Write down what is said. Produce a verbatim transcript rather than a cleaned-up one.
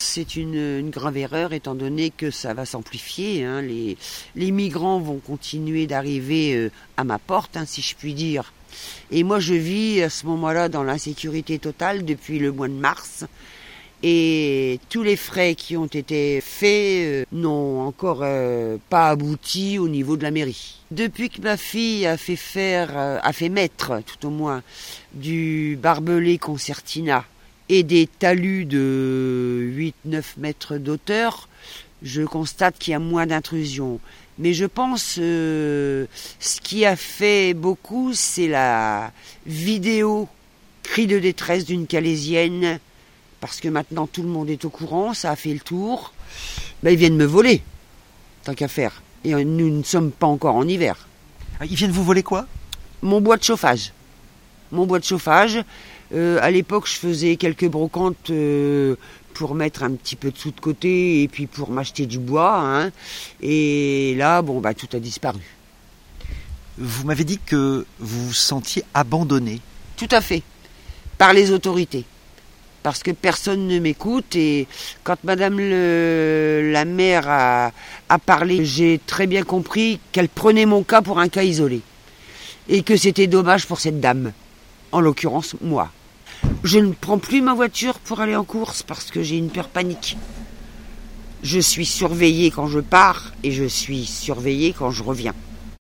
c'est une, une grave erreur étant donné que ça va s'amplifier. Hein. Les, les migrants vont continuer d'arriver euh, à ma porte, hein, si je puis dire. Et moi, je vis à ce moment-là dans l'insécurité totale depuis le mois de mars. Et tous les frais qui ont été faits euh, n'ont encore euh, pas abouti au niveau de la mairie. Depuis que ma fille a fait faire, euh, a fait mettre, tout au moins, du barbelé concertina et des talus de huit neuf mètres d'auteur, je constate qu'il y a moins d'intrusion. Mais je pense euh, ce qui a fait beaucoup, c'est la vidéo cri de détresse d'une Calaisienne. Parce que maintenant tout le monde est au courant, ça a fait le tour. Ben, ils viennent me voler, tant qu'à faire. Et nous ne sommes pas encore en hiver. Ils viennent vous voler quoi ? Mon bois de chauffage. Mon bois de chauffage. Euh, à l'époque, je faisais quelques brocantes euh, pour mettre un petit peu de sous de côté et puis pour m'acheter du bois. Hein. Et là, bon, bah, tout a disparu. Vous m'avez dit que vous vous sentiez abandonné. Tout à fait. Par les autorités. Parce que personne ne m'écoute et quand Madame le, la maire a, a parlé, j'ai très bien compris qu'elle prenait mon cas pour un cas isolé et que c'était dommage pour cette dame, en l'occurrence moi. Je ne prends plus ma voiture pour aller en course parce que j'ai une peur panique. Je suis surveillée quand je pars et je suis surveillée quand je reviens.